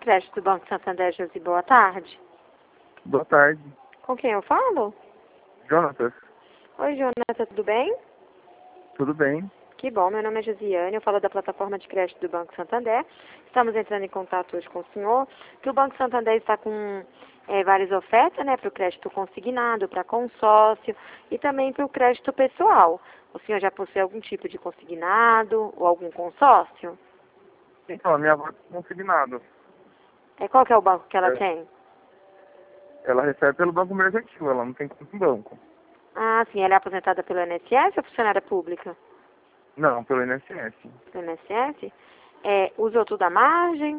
crédito do Banco Santander, Josi. Boa tarde. Boa tarde. Com quem eu falo? Jonatas, Oi, Jonathan, tudo bem? tudo bem? Que bom, meu nome é Josiane, eu falo da plataforma de crédito do Banco Santander. Estamos entrando em contato hoje com o senhor, que o Banco Santander está com várias ofertas, né, para o crédito consignado, para consórcio e também para o crédito pessoal. O senhor já possui algum tipo de consignado ou algum consórcio? Então, a minha avó é consignado. Qual que é o banco que ela É, tem? ela recebe pelo Banco Mercantil, ela não tem conta em banco. Ah, sim, ela é aposentada pelo INSS ou funcionária pública? Não, pelo INSS. Pelo INSS? Usou tudo à margem?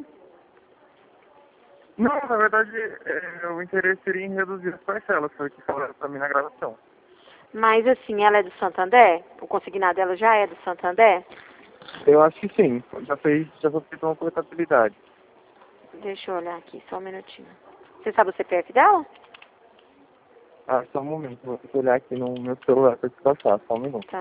Não, na verdade, o interesse seria em reduzir as parcelas, foi o que falaram pra mim na gravação. Mas assim, ela é do Santander? O consignado dela já é do Santander? Eu acho que sim, já foi feita uma portabilidade. Deixa eu olhar aqui, só um minutinho. Você sabe o CPF dela? Ah, só um momento, vou ter que olhar aqui no meu celular pra te passar, só um minuto. Tá.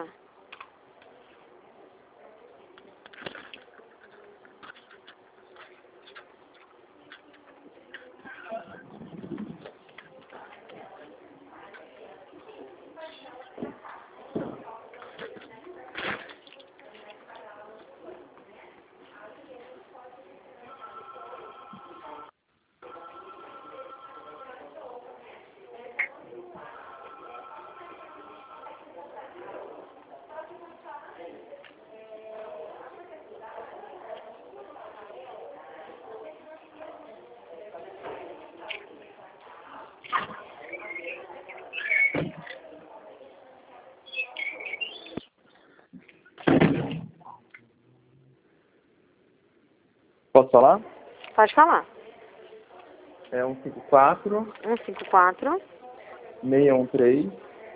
Posso falar? Pode falar. É 154 154 613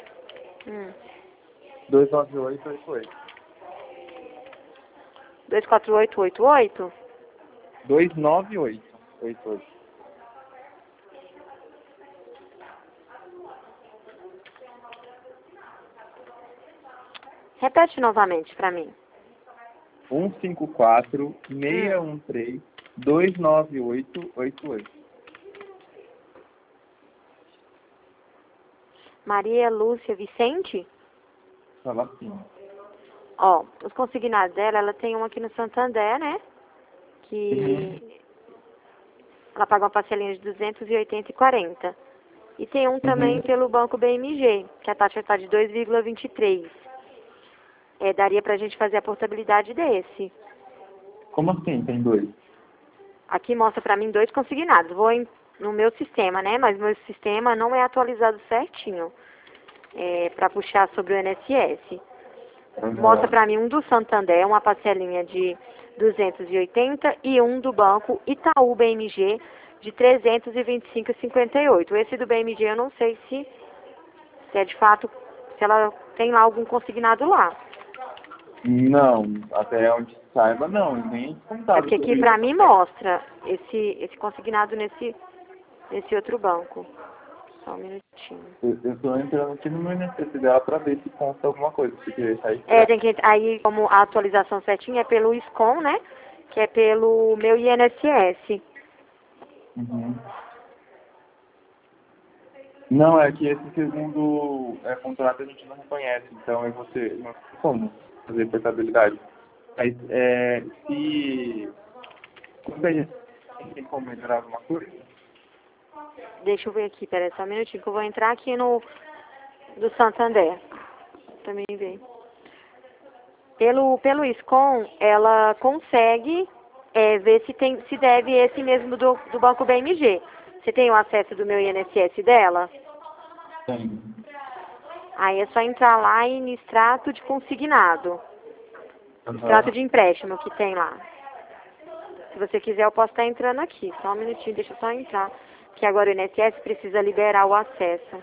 29888. 24888? 29888. Repete novamente pra mim. 154 613 29888. Maria Lúcia Vicente? Fala assim. Ó, os consignados dela, ela tem um aqui no Santander, né? Que ela paga uma parcelinha de 280,40. E tem um também pelo Banco BMG, que a taxa está de 2,23. Daria pra gente fazer a portabilidade desse. Como assim? Tem dois? Aqui mostra pra mim 2 consignados. No meu sistema, né? Mas meu sistema não é atualizado certinho. Pra puxar sobre o INSS. Mostra pra mim um do Santander, uma parcelinha de 280 e um do Banco Itaú BMG de 325,58. Esse do BMG eu não sei se é de fato, se ela tem lá algum consignado lá. Não, até onde saiba não, nem descontado. Porque aqui pra mim mostra esse consignado nesse outro banco. Só um minutinho. Eu tô entrando aqui no meu INSS dela pra ver se consta alguma coisa, porque aí... Tem que aí como a atualização certinha é pelo SCOM, né? Que é pelo meu INSS. Uhum. Não, é que esse segundo contrato a gente não reconhece, então aí você não tem como fazer portabilidade. Mas se quando a gente tem como melhorar alguma coisa, Deixa eu ver aqui, peraí só um minutinho que eu vou entrar aqui no do Santander. Também ver. Pelo SCOM, ela consegue ver se deve esse mesmo do Banco BMG. Você tem o acesso do meu INSS dela? tem. Aí é só entrar lá em extrato de consignado. Extrato de empréstimo que tem lá. Se você quiser, eu posso estar entrando aqui. Só um minutinho, deixa eu só entrar. Que agora o INSS precisa liberar o acesso.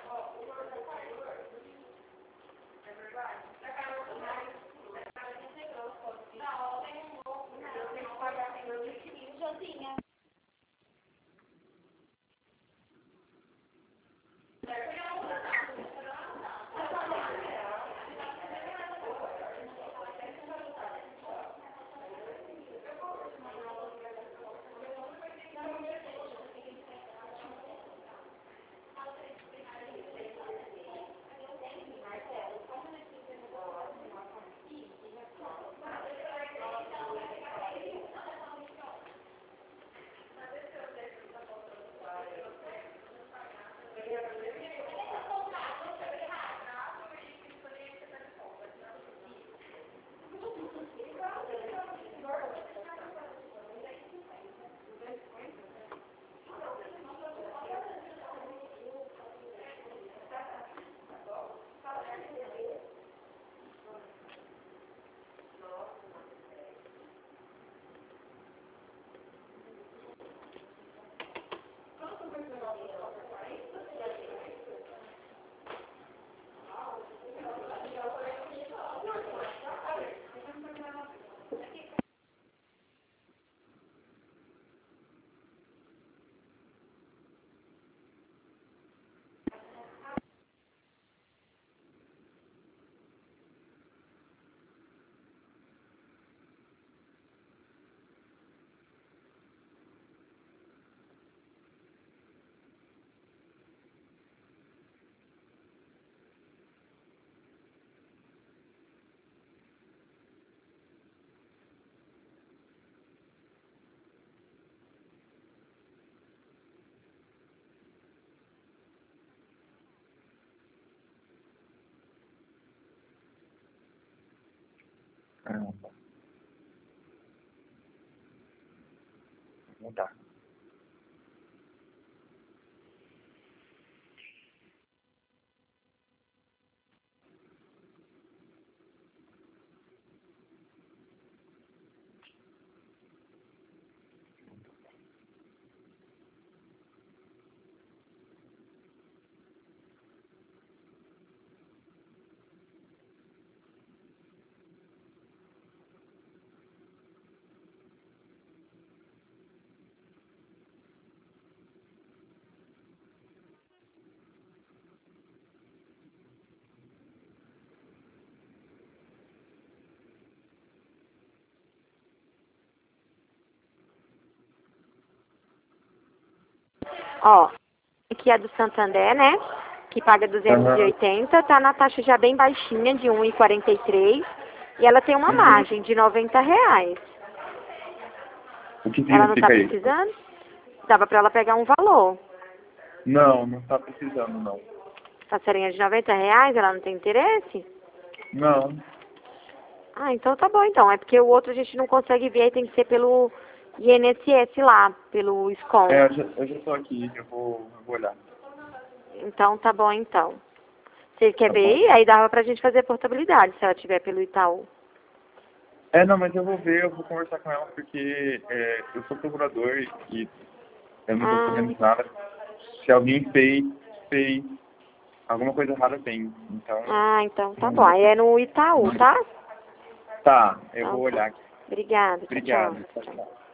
Caramba. Não tá. Ó, aqui é do Santander, né? Que paga 280, tá na taxa já bem baixinha, de 1,43. E ela tem uma margem de R$ 90. O que Ela não tá significa isso? precisando? Dava pra ela pegar um valor. Não, não tá precisando, não. Parcelinha de R$ 90, ela não tem interesse? Não. Ah, então tá bom então. É porque o outro a gente não consegue ver, aí tem que ser pelo INSS lá, pelo SCOM. Eu já tô aqui, eu vou olhar. Então tá bom então. Você quer Tá ver? bom. Aí dava pra gente fazer portabilidade, se ela tiver pelo Itaú. Não, mas eu vou ver, eu vou conversar com ela, porque eu sou procurador e eu não tô Ah, sabendo de nada. Se alguém fez, alguma coisa errada tem. Então. então tá bom. Aí é no Itaú, tá? Tá, eu Então vou tá. olhar aqui. Obrigada. Tchau, Obrigado. tchau. Tchau, tchau.